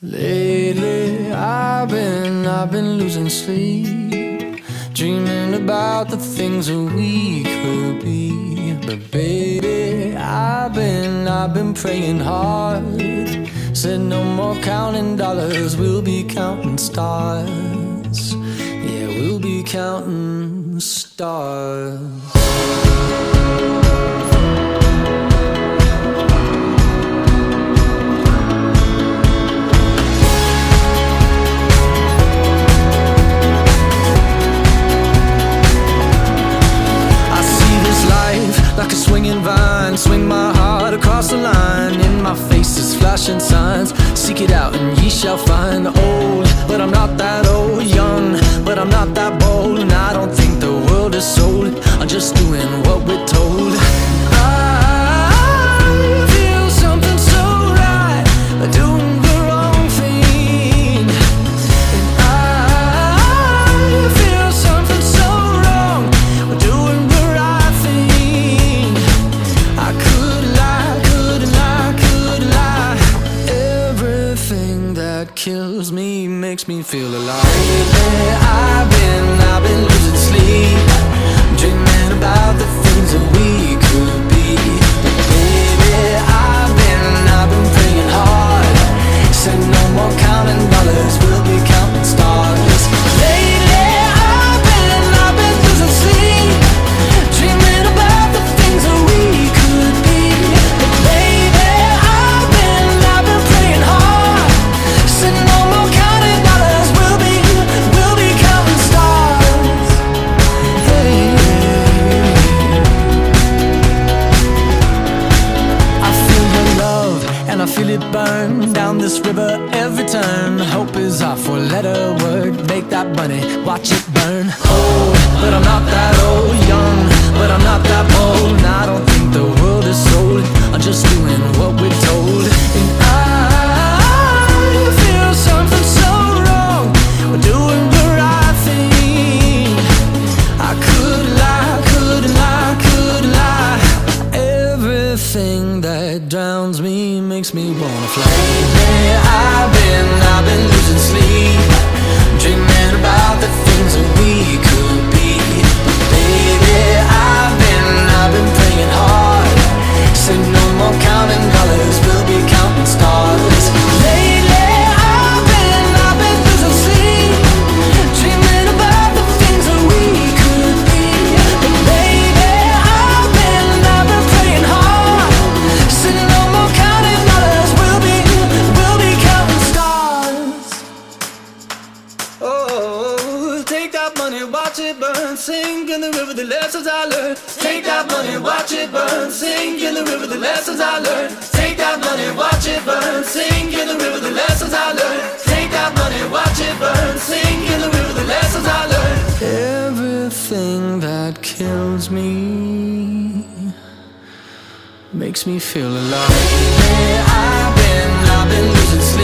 Lately I've been losing sleep, dreaming about the things that we could be. But baby, I've been praying hard. Said no more counting dollars, we'll be counting stars. Yeah, we'll be counting stars. Like a swinging vine, swing my heart across the line. In my face is flashing signs. Seek it out and ye shall find. Old, but I'm not that old. Young, but I'm not that bold. And I don't think the world is sold. I'm just doing what we're told. I feel something so right, doing the wrong thing. And I feel something so wrong, doing the right thing. I could lie, could lie, could lie. Everything that kills me makes me feel alive. Lately I've been losing sleep, dreaming about the things that we could be. But baby, I've been praying hard. Said no more counting dollars, we'll be counting stars. Lately I've been losing sleep, dreaming about the things that we could be. But baby, I've been praying hard. Said no more counting dollars, we'll be counting stars. Hey, I feel your love and I feel it burn down this river every turn. Hope is our four-letter word. Make that money, watch it burn. Old, but I'm not that old. Young, but I'm not that bold. And I don't think the world is sold. I'm just doing what we're told. And I feel something so wrong, we're doing the right thing. I could lie, could lie, could lie. Everything that drowns me makes me wanna fly. Lately I've been losing sleep, dreaming about the things that we could be. But baby, I've been praying hard. Said no more counting dollars, we'll be counting stars. Lately I've been losing sleep, dreaming about the things that we could be. But baby, I've been praying hard. Said no more counting dollars, we'll be counting stars. Oh, take that money, watch it burn, sink in the river, the lessons I learned. Take that money, watch it burn, sink in the river, the lessons I learned. Take that money, watch it burn, sink in the river, the lessons I learned. Take that money, watch it burn, sink in the river, the lessons I learned. Everything that kills me makes me feel alive. Lately I've been losing sleep.